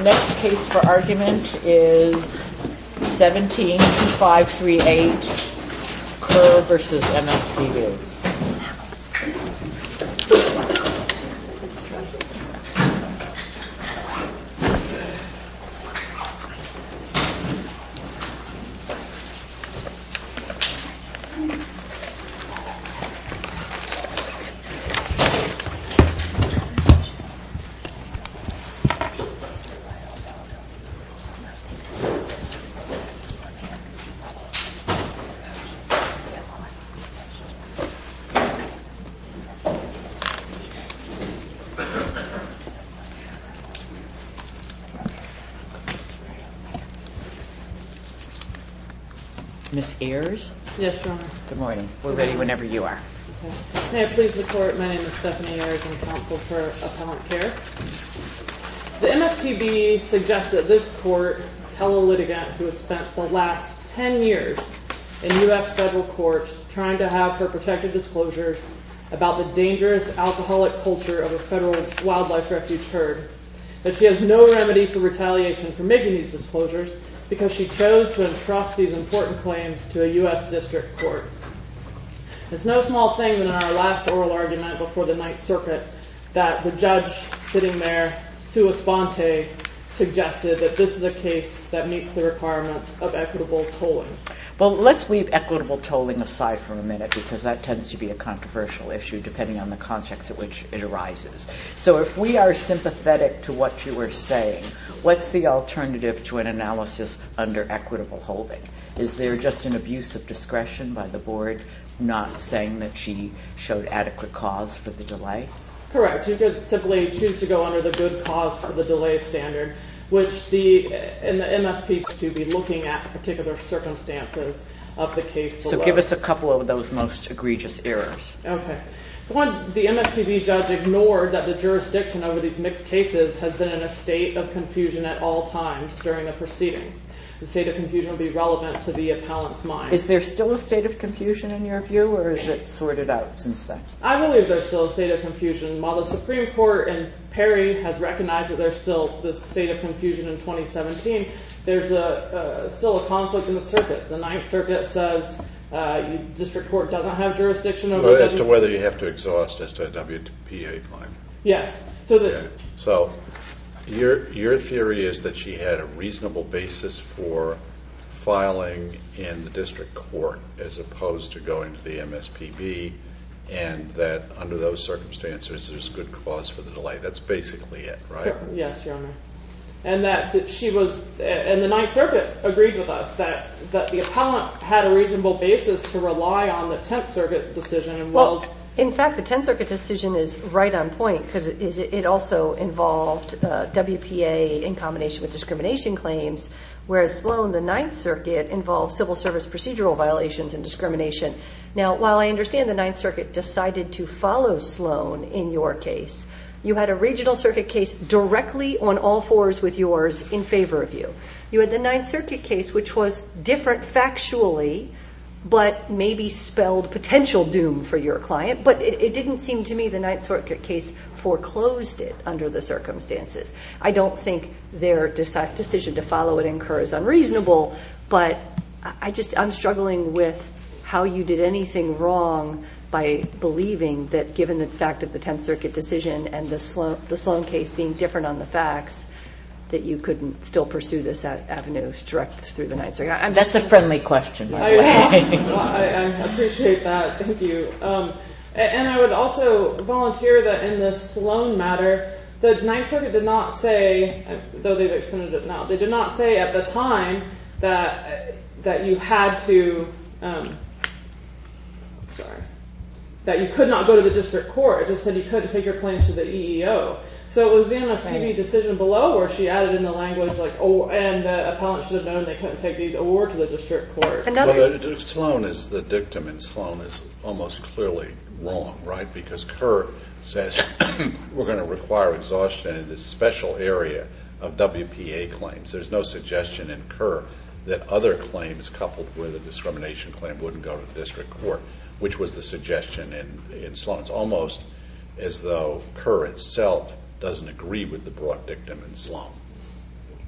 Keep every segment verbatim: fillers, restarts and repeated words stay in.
The next case for argument is seventeen two five three eight, Kerr versus M S P B. Miss Ayers? Yes, Your Honor. Good morning. We're ready whenever you are. Okay. May it please the Court, my name is Stephanie Ayers. I'm counsel for Appellant Kerr. The M S P B suggests that this Court tell a litigant who has spent the last ten years in U S federal courts trying to have her protected disclosures about the dangerous alcoholic culture of a federal wildlife refuge herd, that she has no remedy for retaliation for making these disclosures because she chose to entrust these important claims to a U S district court. It's no small thing that in our last oral argument before the Ninth Circuit that the judge sitting there, sua sponte, suggested that this is a case that meets the requirements of equitable tolling. Well, let's leave equitable tolling aside for a minute because that tends to be a controversial issue depending on the context at which it arises. So if we are sympathetic to what you were saying, what's the alternative to an analysis under equitable holding? Is there just an abuse of discretion by the board not saying that she showed adequate cause for the delay? Correct. You could simply choose to go under the good cause for the delay standard, which the in the M S P to be looking at particular circumstances of the case below. So give us a couple of those most egregious errors. Okay. One, the M S P B judge ignored that the jurisdiction over these mixed cases has been in a state of confusion at all times during the proceedings. The state of confusion will be relevant to the appellant's mind. Is there still a state of confusion in your view, or is it sorted out since then? I believe there's still a state of confusion. While the Supreme Court in Perry has recognized that there's still this state of confusion in twenty seventeen, there's a, uh, still a conflict in the circuits. The Ninth Circuit says uh, you, district court doesn't have jurisdiction over... Well, w- as to whether you have to exhaust as to a W P A claim. Yes. So the, Yeah. So your your theory is that she had a reasonable basis for filing in the district court as opposed to going to the M S P B, and that under those circumstances there's good cause for the delay. That's basically it, right? Yes, Your Honor. And that, that she was, and the Ninth Circuit agreed with us that, that the appellant had a reasonable basis to rely on the Tenth Circuit decision in Wells. Well, in fact, the Tenth Circuit decision is right on point because it, it also involved uh, W P A in combination with discrimination claims, whereas Sloan, the Ninth Circuit, involved civil service procedural violations and discrimination. Now, while I understand the Ninth Circuit decided to follow Sloan in your case, you had a regional circuit case directly on all fours with yours in favor of you. You had the Ninth Circuit case, which was different factually, but maybe spelled potential doom for your client. But it, it didn't seem to me the Ninth Circuit case foreclosed it under the circumstances. I don't think their deci- decision to follow it in Kerr is unreasonable, but I just, I'm struggling with how you did anything wrong by believing that given the fact of the Tenth Circuit decision and the Sloan, the Sloan case being different on the facts, that you couldn't still pursue this a- avenue direct through the Ninth Circuit. I'm That's just, a friendly question, by I, the way. I, I appreciate that. Thank you. Um, and I would also volunteer that in the Sloan matter, the Ninth Circuit did not say, though they've extended it now, they did not say at the time that that you had to, um, sorry, that you could not go to the district court. It just said you couldn't take your claims to the E E O. So it was the M S P B decision below where she added in the language like, oh, and the appellant should have known they couldn't take these or to the district court. Another, Well, Sloan is, the dictum in Sloan is almost clearly wrong, right? Because Kerr says we're going to require exhaustion in this special area of W P A claims. There's no suggestion in Kerr that other claims coupled with a discrimination claim wouldn't go to the district court, which was the suggestion in, in Sloan. It's almost as though Kerr itself doesn't agree with the broad dictum in Sloan.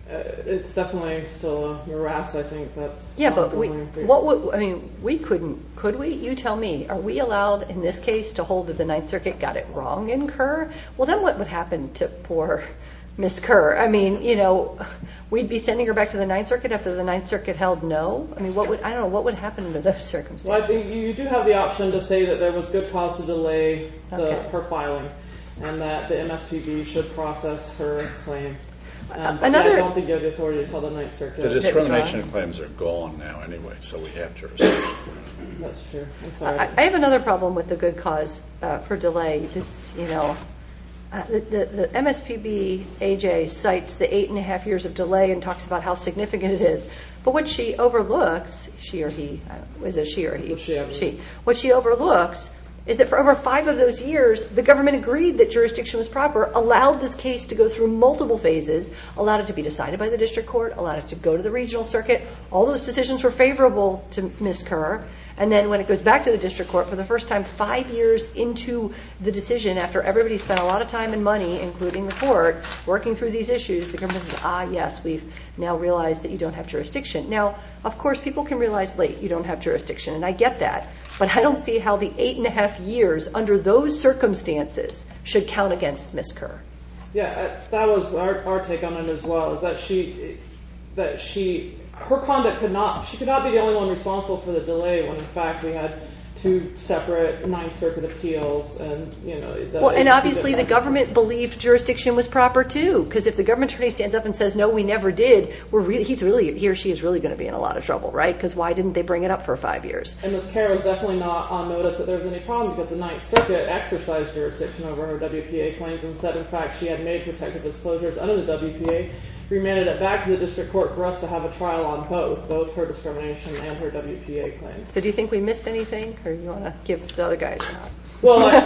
Uh, it's definitely still a morass, I think. That's Yeah, but we, ongoing. what would, I mean, we couldn't, could we? You tell me. Are we allowed in this case to hold that the Ninth Circuit got it wrong in Kerr? Well, then what would happen to poor Miss Kerr? I mean, you know, we'd be sending her back to the Ninth Circuit after the Ninth Circuit held no? I mean, what would, I don't know, what would happen under those circumstances? Well, I think you do have the option to say that there was good cause to delay the, Okay. her filing, and that the M S P B should process her claim. Um, but Another- I don't think you have the authority to tell the Ninth Circuit. The discrimination claims are gone now anyway, so we have jurisdiction. That's true. I'm sorry. I, I have another problem with the good cause uh, for delay. This, you know, uh, the, the, the M S P B A J cites the eight and a half years of delay and talks about how significant it is. But what she overlooks, she or he, uh, is it she or he? It's she, I believe. She. What she overlooks is that for over five of those years, the government agreed that jurisdiction was proper, allowed this case to go through multiple phases, allowed it to be decided by the district court, allowed it to go to the regional circuit. All those decisions were favorable to Miz Kerr. And then when it goes back to the district court for the first time five years into the decision, after everybody spent a lot of time and money, including the court, working through these issues, the government says, ah, yes, we've now realized that you don't have jurisdiction. Now, of course, people can realize late you don't have jurisdiction, and I get that. But I don't see how the eight and a half years under those circumstances should count against Miz Kerr. Yeah, uh, that was our, our take on it as well, is that she, that she, her conduct could not, she could not be the only one responsible for the delay when in fact we had two separate Ninth Circuit appeals and, you know. The Well, and obviously the didn't- government believed jurisdiction was proper too, because if the government attorney stands up and says, no, we never did, we're really, he's really, he or she is really going to be in a lot of trouble, right? Because why didn't they bring it up for five years? And Miz Kerr was definitely not on notice that there was any problem because the Ninth Circuit exercised jurisdiction over her W P A claims and said, in fact, she had made protective disclosures under the W P A, remanded it back to the district court for us to have a trial on both, both her discrimination and her W P A claims. So do you think we missed anything, or you want to give the other guys a shot? Well, I,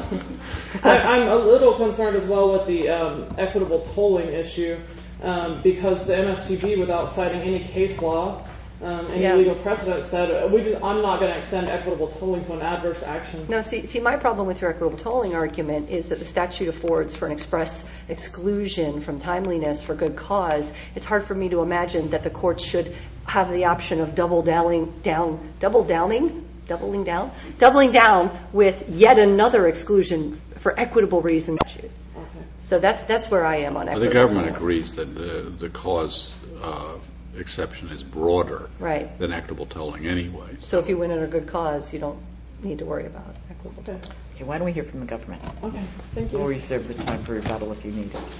I, I'm a little concerned as well with the um, equitable tolling issue um, because the M S P B, without citing any case law, um, any Yeah. legal precedent, said uh, we just, I'm not going to extend equitable tolling to an adverse action. No, see, see, my problem with your equitable tolling argument is that the statute affords for an express exclusion from timeliness for good cause. It's hard for me to imagine that the courts should have the option of double downing, down, double downing, doubling down, doubling down with yet another exclusion for equitable reasons. Okay. So that's that's where I am on Well, equitable the government tolling. agrees that the, the cause uh, exception is broader Right. than equitable tolling anyway. So if you win under good cause, you don't need to worry about equitable tolling. Okay. Okay, why don't we hear from the government? Okay. Thank We'll you. reserve the time for rebuttal if you need it.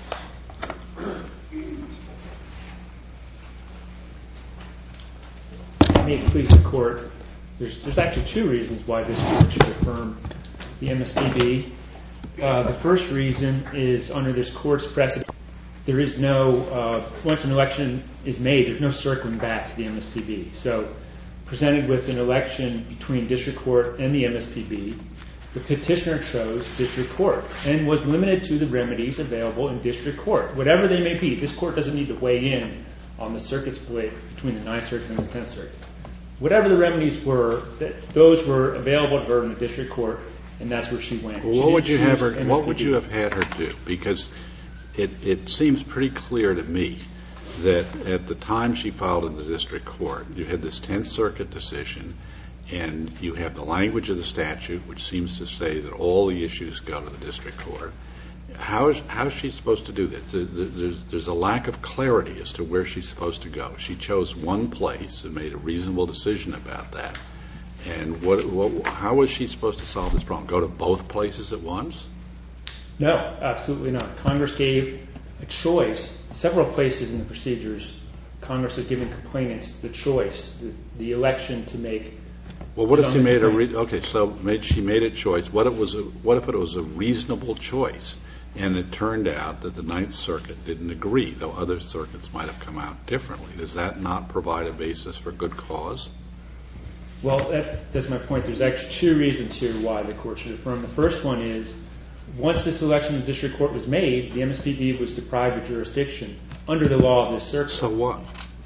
May it please the court. There's, there's actually two reasons why this court should affirm the M S P B. Uh, the first reason is under this court's precedent, there is no, uh, once an election is made, there's no circling back to the M S P B. So presented with an election between district court and the M S P B, the petitioner chose district court and was limited to the remedies available in district court, whatever they may be. This court doesn't need to weigh in on the circuit split between the Ninth Circuit and the Tenth Circuit. Whatever the remedies were, that those were available to her in the district court, and that's where she went. Well, She what would didn't you have choose her? M S P B. What would you have had her do? Because it it seems pretty clear to me that at the time she filed in the district court, you had this Tenth Circuit decision, and you have the language of the statute, which seems to say that all the issues go to the district court. How is how is she supposed to do this? There's, there's a lack of clarity as to where she's supposed to go. She chose one place and made a reasonable decision about that. And what, what how is she supposed to solve this problem? Go to both places at once? No, absolutely not. Congress gave a choice. Several places in the procedures, Congress has given complainants the choice, the, the election to make. Well, what if she zoning made a complaint. re- okay? So made, she made a choice. What if it was a, what if it was a reasonable choice, and it turned out that the Ninth Circuit didn't agree, though other circuits might have come out differently? Does that not provide a basis for good cause? Well, that, that's my point. There's actually two reasons here why the court should affirm. The first one is, once this election in the district court was made, the M S P B was deprived of jurisdiction under the law of this circuit. So what?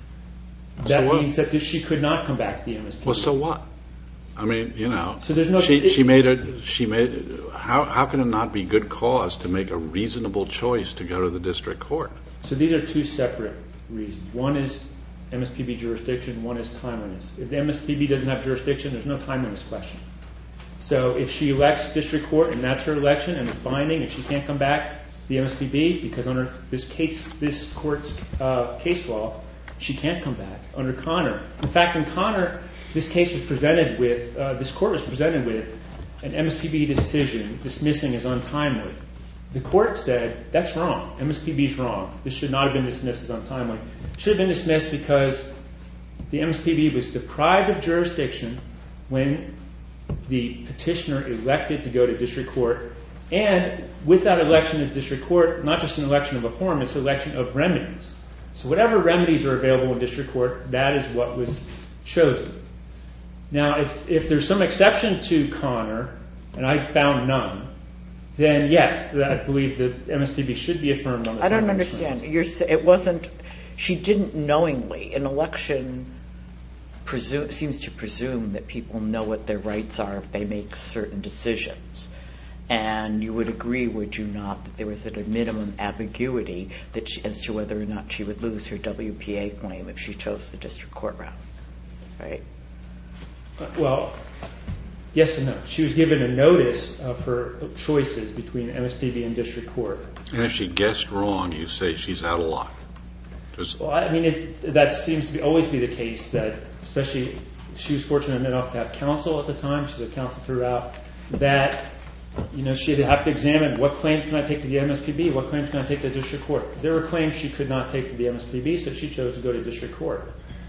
That so what? means that she could not come back to the M S P B. Well, so what? I mean, you know. So there's no- She, it- she made a. She made. How how can it not be good cause to make a reasonable choice to go to the district court? So these are two separate reasons. One is M S P B jurisdiction, one is timeliness. If the M S P B doesn't have jurisdiction, there's no timeliness question. So if she elects district court and that's her election and it's binding and she can't come back to the M S P B because under this case, this court's uh, case law, she can't come back under Connor. In fact, in Connor, this case was presented with, uh, this court was presented with an M S P B decision dismissing as untimely. The court said, that's wrong. M S P B is wrong. This should not have been dismissed as untimely. It should have been dismissed because the M S P B was deprived of jurisdiction when the petitioner elected to go to district court. And with that election to district court, not just an election of a form, it's an election of remedies. So whatever remedies are available in district court, that is what was chosen. Now, if, if there's some exception to Connor, and I found none, then yes, I believe that M S P B should be affirmed on the I don't timeliness understand. grounds. You're, it wasn't, she didn't knowingly. An election presume, seems to presume that people know what their rights are if they make certain decisions. And you would agree, would you not, that there was at a minimum ambiguity that she, as to whether or not she would lose her W P A claim if she chose the district court route, right? Uh, well, yes and no. She was given a notice of her choices between M S P B and district court. And if she guessed wrong, you say she's out of luck. Just Well, I mean, it, that seems to be always be the case, that especially she was fortunate enough to have counsel at the time. She's a counsel throughout. That, you know, she'd have to examine what claims can I take to the M S P B, what claims can I take to the district court. There were claims she could not take to the M S P B, so she chose to go to district court.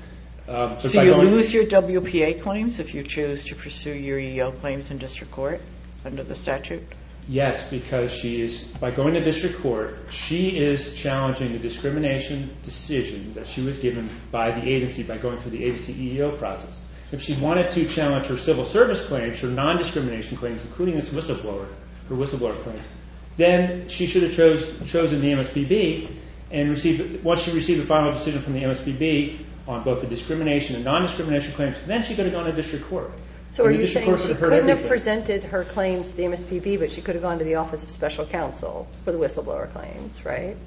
Um, So you lose your W P A claims if you choose to pursue your E E O claims in district court under the statute? Yes, because she is, by going to district court, she is challenging the discrimination decision that she was given by the agency by going through the agency E E O process. If she wanted to challenge her civil service claims, her non-discrimination claims, including this whistleblower, her whistleblower claim, then she should have chose, chosen the M S P B and received, once she received the final decision from the M S P B on both the discrimination and non-discrimination claims, then she could have gone to district court. So And are the you district saying court she could have heard couldn't have everything. presented her claims to the M S P B, but she could have gone to the Office of Special Counsel for the whistleblower claims, right?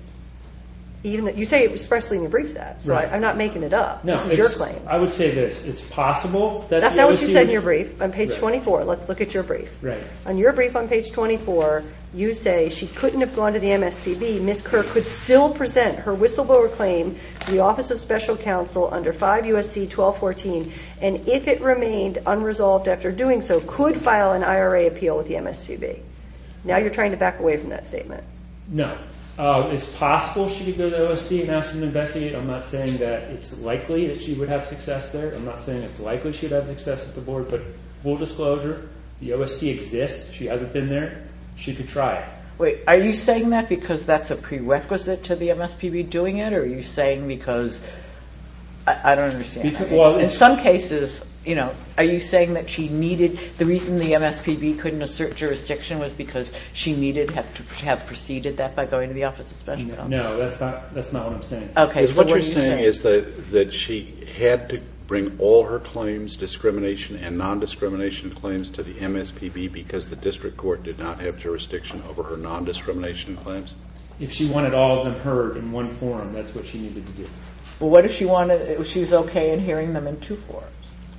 Even though you say expressly in your brief that, so Right. I, I'm not making it up. No, this is your it's- claim. I would say this. It's possible that That's the not what you O S C said in would- your brief. On page Right. twenty-four, let's look at your brief. Right. On your brief on page twenty-four, you say she couldn't have gone to the M S P B. Miz Kerr could still present her whistleblower claim to the Office of Special Counsel under five U S C twelve fourteen, and if it remained unresolved after doing so, could file an I R A appeal with the M S P B. Now you're trying to back away from that statement. No. Uh, it's possible she could go to the O S C and ask them to investigate. I'm not saying that it's likely that she would have success there. I'm not saying it's likely she'd have success at the board, but full disclosure, the O S C exists. She hasn't been there. She could try it. Wait, are you saying that because that's a prerequisite to the M S P B doing it, or are you saying because I, I don't understand? Because, well, in it's- some cases, you know, are you saying that she needed the reason the M S P B couldn't assert jurisdiction was because she needed have to have preceded that by going to the Office of Special No, Counsel? no, that's not that's not what I'm saying. Okay, Because so what what you're are you saying, saying is that, that she had to bring all her claims, discrimination and non-discrimination claims, to the M S P B because the district court did not have jurisdiction over her non-discrimination claims? If she wanted all of them heard in one forum, that's what she needed to do. Well, what if she wanted? If she was okay in hearing them in two forums?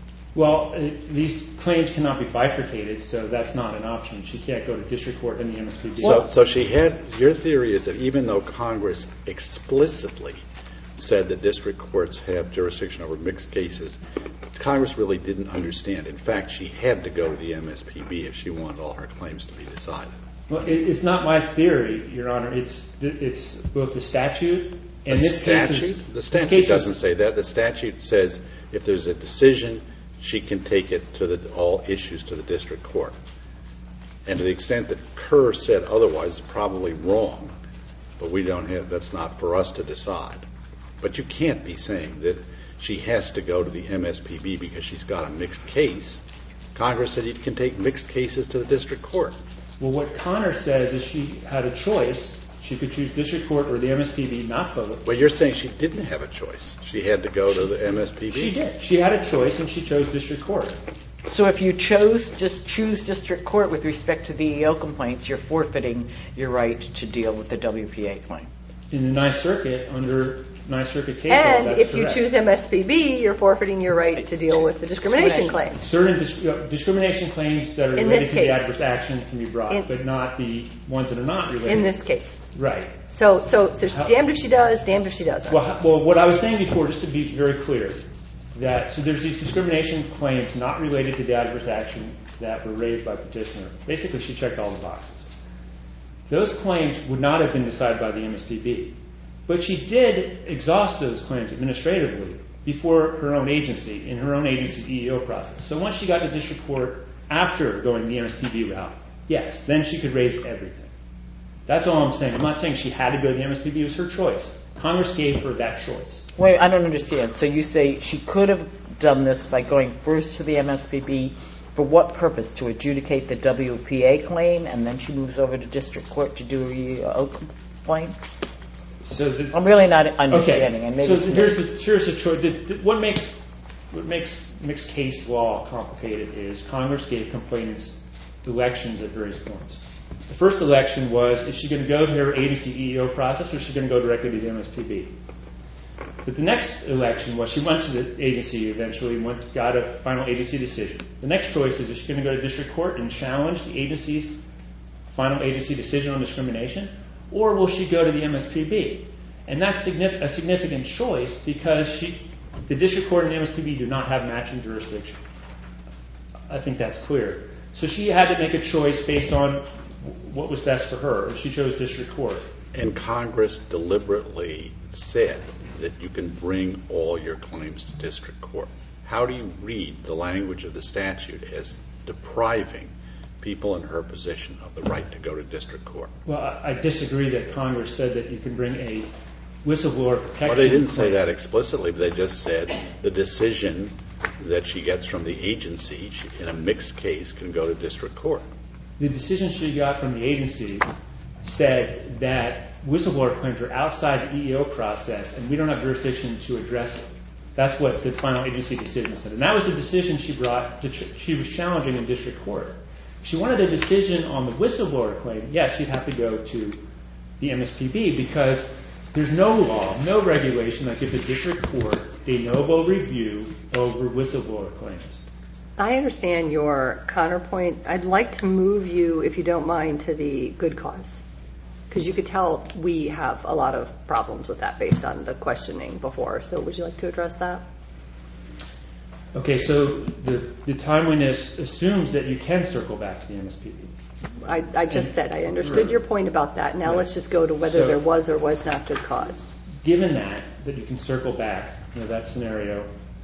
Well, uh, these claims cannot be bifurcated, so that's not an option. She can't go to district court and the M S P B. So, so she had, your theory is that even though Congress explicitly said that district courts have jurisdiction over mixed cases, Congress really didn't understand. In fact, she had to go to the M S P B if she wanted all her claims to be decided. Well, it, it's not my theory, Your Honor. It's it's both the statute and The this case statute? is The this statute case is- doesn't say that. The statute says if there's a decision, she can take it to the, all issues to the district court. And to the extent that Kerr said otherwise, it's probably wrong. But we don't have, that's not for us to decide. But you can't be saying that she has to go to the M S P B because she's got a mixed case. Congress said you can take mixed cases to the district court. Well, what Connor says is she had a choice. She could choose district court or the M S P B, not both. Well, you're saying she didn't have a choice. She had to go to the M S P B. She did. She had a choice, and she chose district court. So if you chose just choose district court with respect to the E E O complaints, you're forfeiting your right to deal with the W P A claim. In the Ninth Circuit, under Ninth Circuit case law, And that's if you correct. choose M S P B, you're forfeiting your right to deal with the discrimination claims. Certain dis- uh, discrimination claims that are In related this to the case. adverse action can be brought, In- but not the ones that are not related. In this case. Right. So, so, so damned if she does, damned if she doesn't. Well, h- well, what I was saying before, just to be very clear, that so there's these discrimination claims not related to the adverse action that were raised by petitioner. Basically, she checked all the boxes. Those claims would not have been decided by the M S P B, but she did exhaust those claims administratively before her own agency, in her own agency E E O process. So once she got to district court after going the M S P B route, yes, then she could raise everything. That's all I'm saying. I'm not saying she had to go to the M S P B. It was her choice. Congress gave her that choice. Wait, I don't understand. So you say she could have done this by going first to the M S P B. For what purpose? To adjudicate the W P A claim, and then she moves over to district court to do a E O claim? So the, I'm really not understanding. Okay. And maybe so it's here's the, here's the choice. The, the, what makes what makes mixed case law complicated is Congress gave complainants elections at various points. The first election was, is she going to go to her agency E E O process, or is she going to go directly to the M S P B? But the next election was, she went to the agency eventually and went, got a final agency decision. The next choice is, is she going to go to district court and challenge the agency's final agency decision on discrimination, or will she go to the M S P B? And that's signif- a significant choice because she, the district court and the M S P B do not have matching jurisdiction. I think that's clear. So she had to make a choice based on what was best for her. She chose district court. And Congress deliberately said that you can bring all your claims to district court. How do you read the language of the statute as depriving people in her position of the right to go to district court? Well, I I disagree that Congress said that you can bring a whistleblower protection. Well, they didn't say claim. that explicitly, but they just said the decision that she gets from the agency she, in a mixed case can go to district court. The decision she got from the agency said that whistleblower claims are outside the E E O process and we don't have jurisdiction to address it. That's what the final agency decision said. And that was the decision she brought, to ch- she was challenging in district court. If she wanted a decision on the whistleblower claim, yes, she'd have to go to the M S P B because there's no law, no regulation that gives a district court de novo review over whistleblower claims. I understand your counterpoint. I'd like to move you, if you don't mind, to the good cause. Because you could tell we have a lot of problems with that based on the questioning before. So would you like to address that? Okay, so the, the timeliness assumes that you can circle back to the M S P B. I, I just said I understood Right. your point about that. Now Right. let's just go to whether So- there was or was not good cause. Given that, that you can circle back, you know, that scenario,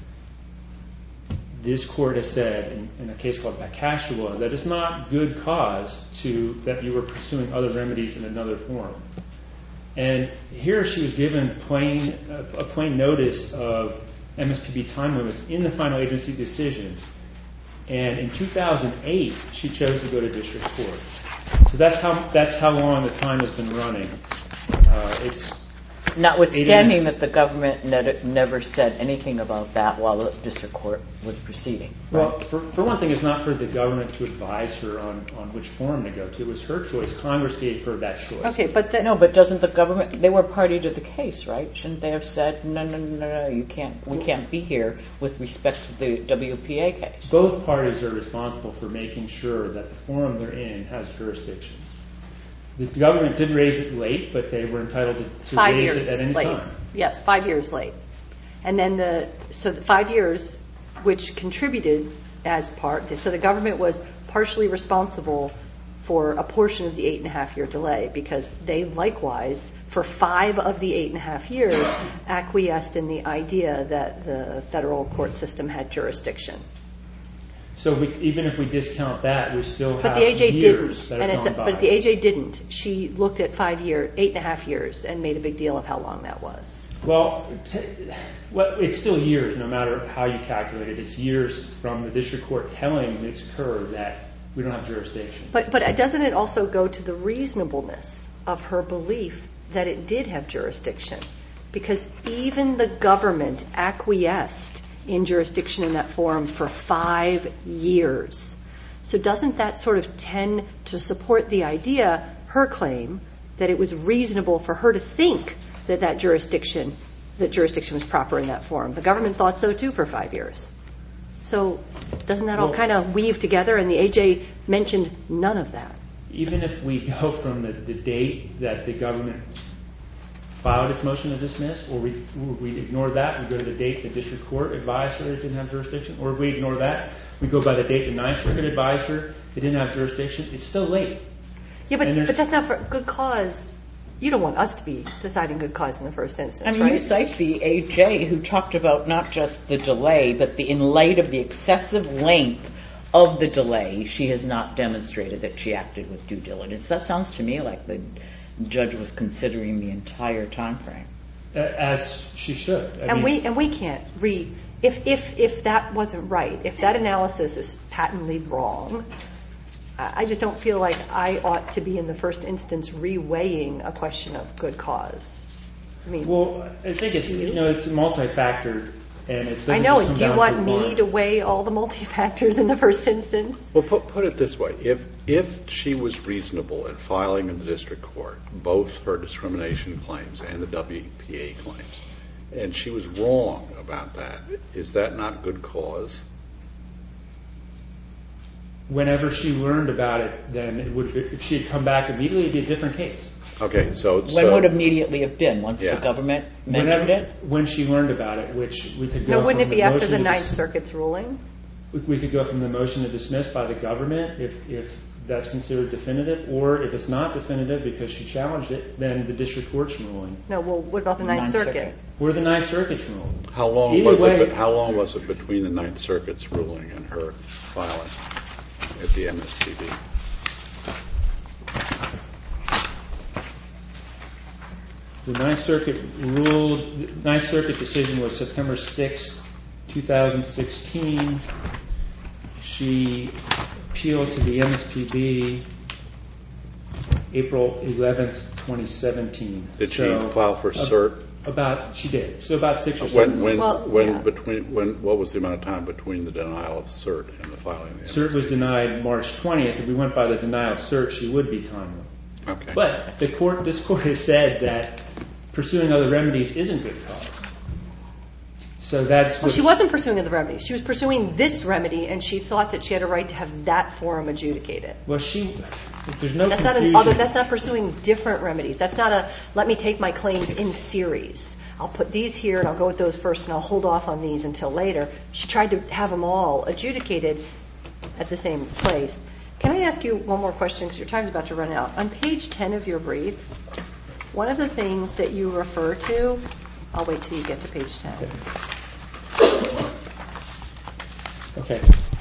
this court has said in, in a case called Bakashua that it's not good cause to that you were pursuing other remedies in another form. And here she was given plain a, a plain notice of M S P B time limits in the final agency decision. And in two thousand eight, she chose to go to district court. So that's how that's how long the time has been running. Uh, it's Notwithstanding that the government ne- never said anything about that while the district court was proceeding. Well, for, for one thing, it's not for the government to advise her on, on which forum to go to. It was her choice. Congress gave her that choice. Okay, but the, No, but doesn't the government, they were party to the case, right? Shouldn't they have said, no, no, no, no, you can't, we can't be here with respect to the W P A case? Both parties are responsible for making sure that the forum they're in has jurisdiction. The government did raise it late, but they were entitled to, to five raise years it at any late. time. Yes, five years late. And then the so the five years, which contributed as part. So the government was partially responsible for a portion of the eight and a half year delay because they likewise, for five of the eight and a half years, acquiesced in the idea that the federal court system had jurisdiction. So we, even if we discount that, we still have But the A J years didn't, that and have it's a, gone by. but the A J didn't. She looked at five year, eight and a half years, and made a big deal of how long that was. Well, t- well, it's still years, no matter how you calculate it. It's years from the district court telling Miz Kerr that we don't have jurisdiction. But but doesn't it also go to the reasonableness of her belief that it did have jurisdiction? Because even the government acquiesced in jurisdiction in that forum for five years. So doesn't that sort of tend to support the idea, her claim, that it was reasonable for her to think that that jurisdiction that jurisdiction was proper in that forum. The government thought so too for five years. So doesn't that all Well, kind of weave together? And the A J mentioned none of that. Even if we go from the, the date that the government filed its motion to dismiss, or we, we ignore that, we go to the date the district court advised her it didn't have jurisdiction, or if we ignore that, we go by the date the Ninth Circuit advised her it didn't have jurisdiction, it's still late. Yeah, but, And but that's not for good cause. You don't want us to be deciding good cause in the first instance, I mean, right? you cite the A J who talked about not just the delay, but the in light of the excessive length of the delay, she has not demonstrated that she acted with due diligence. That sounds to me like the judge was considering the entire time frame. Uh, as she should. I and mean, we and we can't re if if if that wasn't right, if that analysis is patently wrong, I I just don't feel like I ought to be in the first instance reweighing a question of good cause. I mean, well, I think it's you know it's multi-factor, and it doesn't I know. just come And do you down want to me one. to weigh all the multi-factors in the first instance? Well, put, put it this way. If if she was reasonable in filing in the district court both her discrimination claims and the W P A claims, and she was wrong about that, is that not good cause? Whenever she learned about it, then it would. If she had come back immediately, it'd be a different case. Okay, so When so, would immediately have been? Once Yeah. the government mentioned Whenever, it? when she learned about it, which we could go. No, wouldn't from it be after motion the to Ninth dis- Circuit's ruling? we- We could go from the motion to dismiss by the government if if that's considered definitive, or if it's not definitive because she challenged it, then the district court's ruling, No. Well, what about the Ninth, Ninth Circuit? Circuit. or the Ninth Circuit's ruling. how long Either was way- it? How long was it between the Ninth Circuit's ruling and her filing at the M S P B? The Ninth Circuit ruled. The Ninth Circuit decision was September sixth, two thousand sixteen. She appealed to the M S P B April eleventh, twenty seventeen. Did she So, file for uh, cert? About she did. So about six or seven. When when Well, when yeah. between when what was the amount of time between the denial of cert and the filing of the Cert was denied March twentieth. If we went by the denial of cert, she would be timely. Okay. But the court, this court has said that pursuing other remedies isn't good cause. So that's Well, what she wasn't pursuing the remedy. She was pursuing this remedy, and she thought that she had a right to have that forum adjudicated. Well, she. There's no That's not confusion. an other. That's not pursuing different remedies. That's not a let me take my claims in series. I'll put these here and I'll go with those first, and I'll hold off on these until later. She tried to have them all adjudicated at the same place. Can I ask you one more question because your time's about to run out? On page ten of your brief, one of the things that you refer to. I'll wait till you get to page ten. Okay.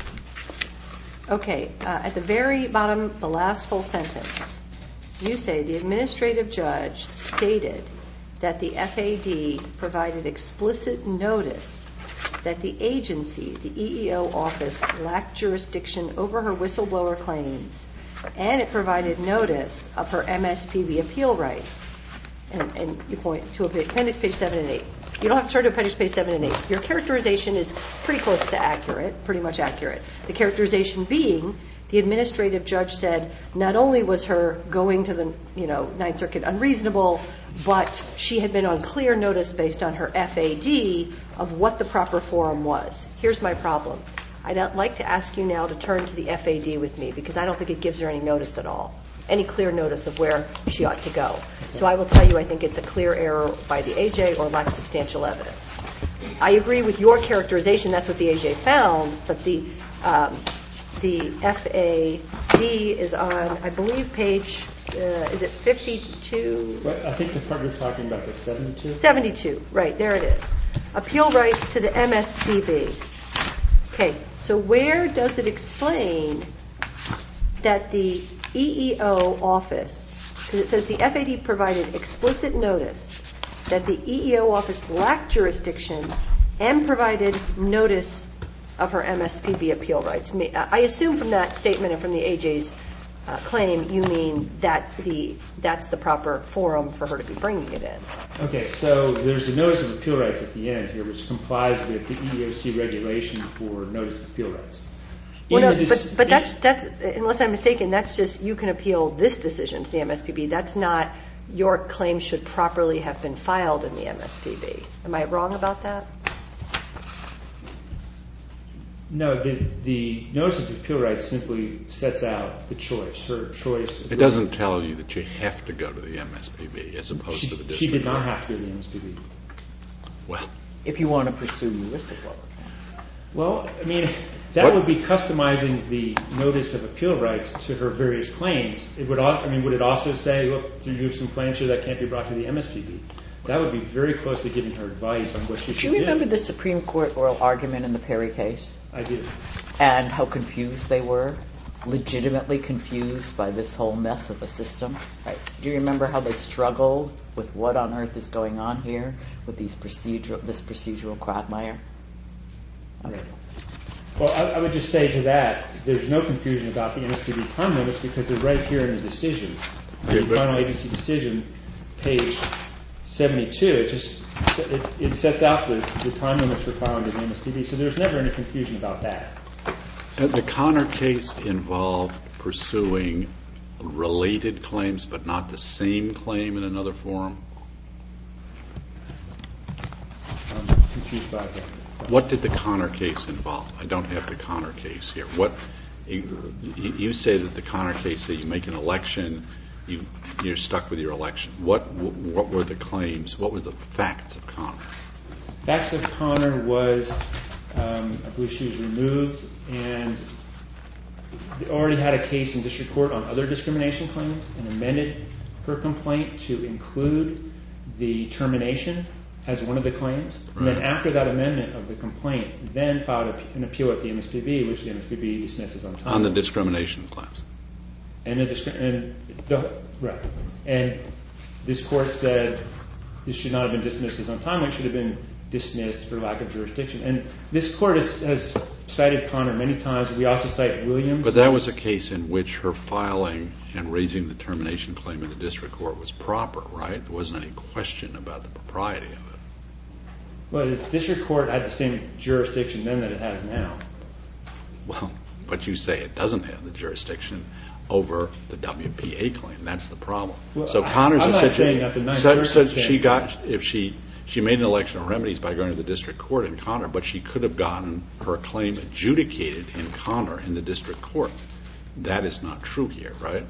Okay, uh, at the very bottom, the last full sentence, you say the administrative judge stated that the F A D provided explicit notice that the agency, the E E O office, lacked jurisdiction over her whistleblower claims, and it provided notice of her M S P B appeal rights. And, and you point to appendix page seven and eight. You don't have to turn to appendix page seven and eight. Your characterization is pretty close to accurate, pretty much accurate. The characterization being the administrative judge said not only was her going to the you know Ninth Circuit unreasonable, but she had been on clear notice based on her F A D of what the proper forum was. Here's my problem. I'd like to ask you now to turn to the F A D with me because I don't think it gives her any notice at all, any clear notice of where she ought to go. So I will tell you I think it's a clear error by the A J or lack of substantial evidence. I agree with your characterization. That's what the A J found, but the um, the F A D is on, I believe, page, uh, is it fifty-two? Well, I think the part you're talking about is at seventy-two. seventy-two, right, there it is. Appeal rights to the M S P B. Okay, so where does it explain that the E E O office, because it says the F A D provided explicit notice that the E E O office lacked jurisdiction and provided notice of her M S P B appeal rights. I assume from that statement and from the A J's uh, claim, you mean that the that's the proper forum for her to be bringing it in. Okay, so there's a notice of appeal rights at the end here, which complies with the E E O C regulation for notice of appeal rights. Well, In no, the but, dis- but that's, that's, unless I'm mistaken, that's just you can appeal this decision to the M S P B. That's not your claim should properly have been filed in the M S P B. Am I wrong about that? No, the, the notice of appeal rights simply sets out the choice, her choice. It doesn't tell you that you have to go to the M S P B as opposed she, to the district. She did not court. have to go to the M S P B. Well, if you want to pursue your whistleblower. Well, I mean, that What? would be customizing the notice of appeal rights to her various claims. It would, al- I mean, would it also say, look, you have some claims here that can't be brought to the M S P B? That would be very close to giving her advice on what she Do should you remember do. the Supreme Court oral argument in the Perry case? I do. And how confused they were? Legitimately confused by this whole mess of a system? Right. Do you remember how they struggled with what on earth is going on here with these procedural, this procedural quagmire? Right. Well, I, I would just say to that, there's no confusion about the M S P B time limits because they're right here in the decision. The Yeah, but- final agency decision, page seventy-two, it just it, it sets out the, the time limits for filing to the M S P B, so there's never any confusion about that. the Connor case involved pursuing related claims but not the same claim in another forum. I'm confused by that. What did the Connor case involve? I don't have the Connor case here. What you, you say that the Connor case, that you make an election, you, you're stuck with your election. What what were the claims? What was the facts of Connor? Facts of Connor was, um, I believe she was removed, and they already had a case in district court on other discrimination claims and amended her complaint to include the termination as one of the claims. And then Right. after that amendment of the complaint, then filed a, an appeal at the M S P B, which the M S P B dismisses on time. On the discrimination claims. And the, discri- and the right. And this court said this should not have been dismissed as untimely. It should have been dismissed for lack of jurisdiction. And this court has, has cited Connor many times. We also cite Williams. But that was a case in which her filing and raising the termination claim in the district court was proper, right? There wasn't any question about the propriety of it. Well, the district court had the same jurisdiction then that it has now. Well, but you say it doesn't have the jurisdiction over the W P A claim. That's the problem. Well, so Connor's I'm a not situ- saying that the Ninth so, Circuit's so she saying got that. if she she made an election of remedies by going to the district court in Connor, but she could have gotten her claim adjudicated in Connor in the district court. That is not true here, right?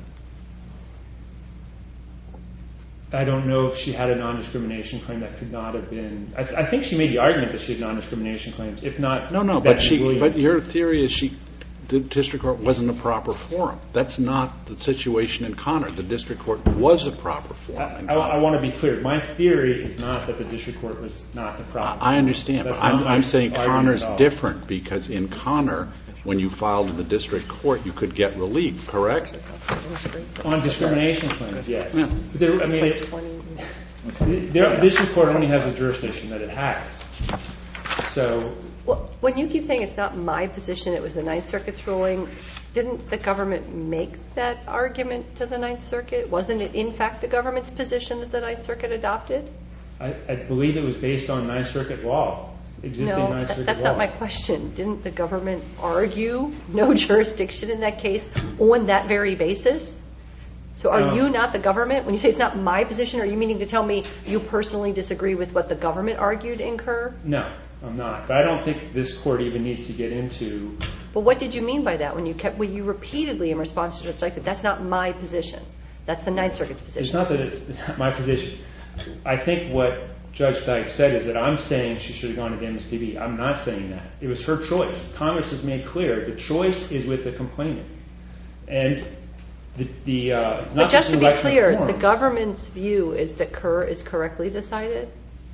I don't know if she had a non-discrimination claim that could not have been. I, th- I think she made the argument that she had non-discrimination claims. If not, No, no, but that's she. Williams. But your theory is she. The district court wasn't a proper forum. That's not the situation in Connor. The district court was a proper forum. in I, I, Connor. I want to be clear. My theory is not that the district court was not the proper. I understand, That's but I'm, not my I'm saying argument Connor's at all. different because in Connor, when you filed in the district court, you could get relief, correct? On discrimination claims, yes. Yeah. But there, I mean, it, the district court only has the jurisdiction that it has. So Well, when you keep saying it's not my position, it was the Ninth Circuit's ruling, didn't the government make that argument to the Ninth Circuit? Wasn't it, in fact, the government's position that the Ninth Circuit adopted? I, I believe it was based on Ninth Circuit law, existing No, Ninth that, Circuit that's law. not my question. Didn't the government argue no jurisdiction in that case on that very basis? So are No. you not the government? When you say it's not my position, are you meaning to tell me you personally disagree with what the government argued in Kerr? No, I'm not. But I don't think this court even needs to get into. But what did you mean by that when you kept, well, you repeatedly in response to Judge Dyke said, that's not my position. That's the Ninth Circuit's It's position. not that it's not my position. I think what Judge Dyke said is that I'm saying she should have gone to the M S P B. I'm not saying that. It was her choice. Congress has made clear the choice is with the complainant. And the, the uh, it's not But just an to be election of clear, the forms. government's view is that Kerr is correctly decided?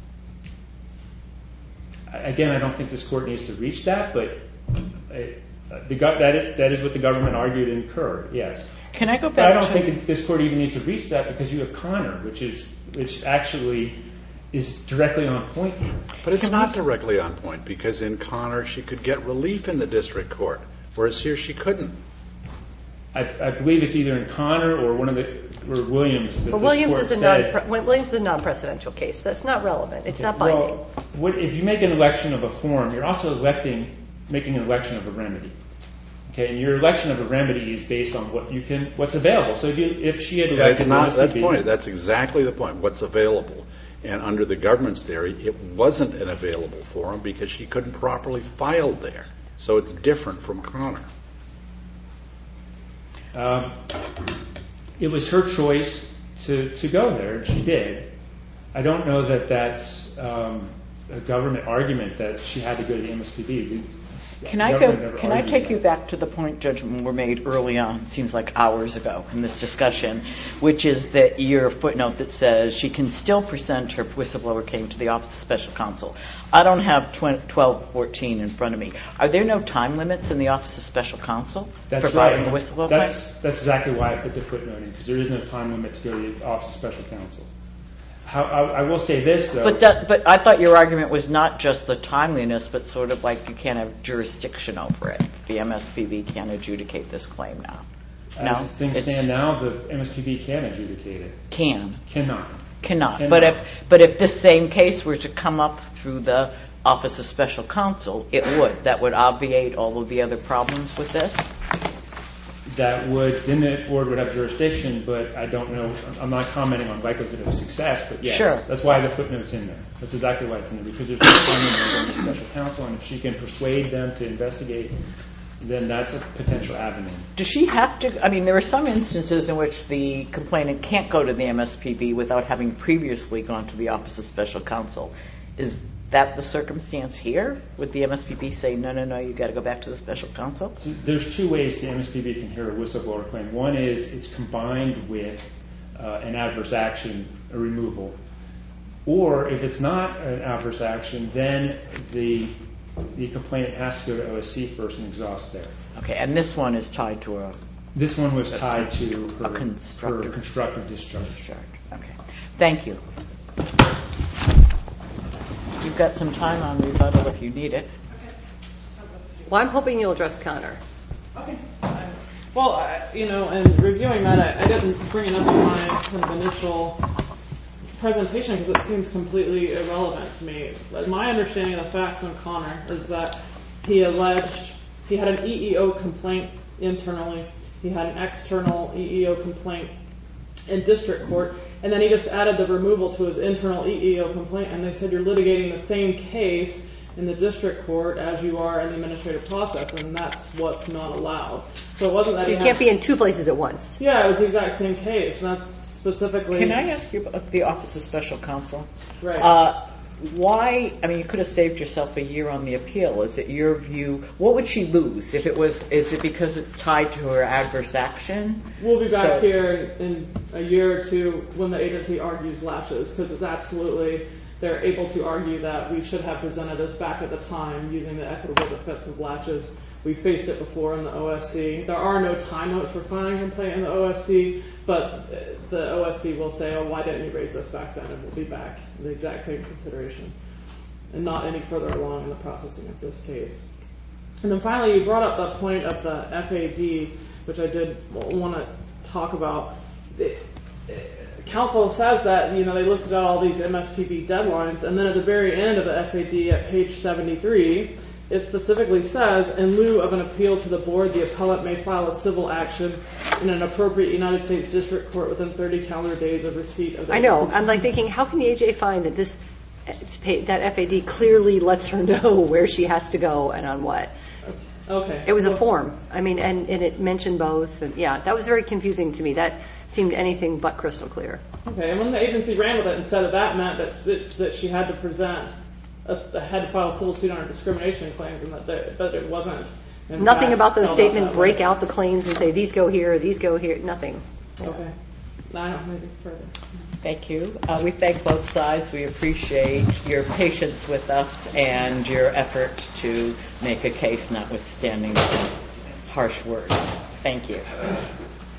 Again, I don't think this court needs to reach that, but uh, the, go- that, is, that is what the government argued in Kerr, yes. Can I go But I back don't to... think this court even needs to reach that because you have Connor, which is which actually is directly on point here. But it's not directly on point because in Connor she could get relief in the district court, whereas here she couldn't. I, I believe it's either in Connor or one of the or Williams. That But this Williams court is a said, non when Williams is a non-presidential case. That's not relevant. It's not binding. Well, what, if you make an election of a form, you're also electing making an election of a remedy. Okay, and your election of a remedy is based on what you can, what's available. So if you, if she had That's elected not, M S P B, that's the point. That's exactly the point. What's available. And under the government's theory, it wasn't an available forum because she couldn't properly file there. So it's different from Connor. Um, it was her choice to, to go there, and she did. I don't know that that's um, a government argument that she had to go to the M S P B. The, Can I go? Can I take you back to the point judgment were made early on? It seems like hours ago in this discussion, which is that your footnote that says she can still present her whistleblower claim to the Office of Special Counsel. I don't have twelve fourteen in front of me. Are there no time limits in the Office of Special Counsel that's for filing right. a whistleblower that's, claim? That's exactly why I put the footnote in, because there is no time limit to go to the Office of Special Counsel. How, I, I will say this, though. But that, but I thought your argument was not just the timeliness, but sort of like you can't have jurisdiction over it. The M S P B can't adjudicate this claim now. As no, things it's, stand now, the M S P B can adjudicate it. Can. Cannot. Cannot. Cannot. But if but if this same case were to come up through the Office of Special Counsel, it would. That would obviate all of the other problems with this? That would, then the board would have jurisdiction, but I don't know, I'm not commenting on likelihood of success, but yes. Sure. That's why the footnote's in there. That's exactly why it's in there, because there's no time limit on the Special Counsel, and if she can persuade them to investigate, then that's a potential avenue. Does she have to, I mean, there are some instances in which the complainant can't go to the M S P B without having previously gone to the Office of Special Counsel. Is that the circumstance here? Would the M S P B say, no, no, no, you've got to go back to the Special Counsel? So there's two ways the M S P B can hear a whistleblower claim. One is it's combined with uh, an adverse action, a removal. Or if it's not an adverse action, then the the complainant has to go to O S C first and exhaust there. Okay, and this one is tied to a... This one was tied to her, a constructive, her constructive discharge. discharge. Okay. Thank you. You've got some time on rebuttal if you need it. Well, I'm hoping you'll address Connor. Okay. Well, I, you know, in reviewing that, I, I didn't bring it up in my kind of initial presentation because it seems completely irrelevant to me. But my understanding of the facts on Connor is that he alleged he had an E E O complaint internally. He had an external E E O complaint in district court, and then he just added the removal to his internal E E O complaint, and they said you're litigating the same case in the district court as you are in the administrative process, and that's what's not allowed. So it wasn't that So he you had, can't be in two places at once. Yeah, it was the exact same case, and that's specifically... Can I ask you about the Office of Special Counsel? Right. Uh, why, I mean, you could have saved yourself a year on the appeal. Is it your view, what would she lose if it was, is it because it's tied to her adverse action? We'll be back So- here in a year or two when the agency argues latches, because it's absolutely, they're able to argue that we should have presented this back at the time using the equitable defense of latches. We faced it before in the O S C. There are no time limits for filing a complaint in the O S C, but the O S C will say, oh, why didn't you raise this back then? And we'll be back in the exact same consideration and not any further along in the processing of this case. And then finally, you brought up the point of the F A D, which I did want to talk about. Council says that, you know, they listed out all these M S P B deadlines, and then at the very end of the F A D at page seventy-three, it specifically says, in lieu of an appeal to the board, the appellant may file a civil action in an appropriate United States district court within thirty calendar days of receipt of the... I know. I'm like thinking, how can the A J find that this, that F A D clearly lets her know where she has to go and on what? Okay. It was a Well, form. I mean, and, and it mentioned both. And yeah, that was very confusing to me. That seemed anything but crystal clear. Okay, and when the agency ran with it and said that that meant that it's, that she had to present, a, had to file a civil suit on her discrimination claims, and that, that but it wasn't. in Nothing fact, about those spelled statement that break way. out the claims and say these go here, these go here. Nothing. Okay. No, I don't have anything further. Thank you. Uh, we thank both sides. We appreciate your patience with us and your effort to make a case notwithstanding some harsh words. Thank you.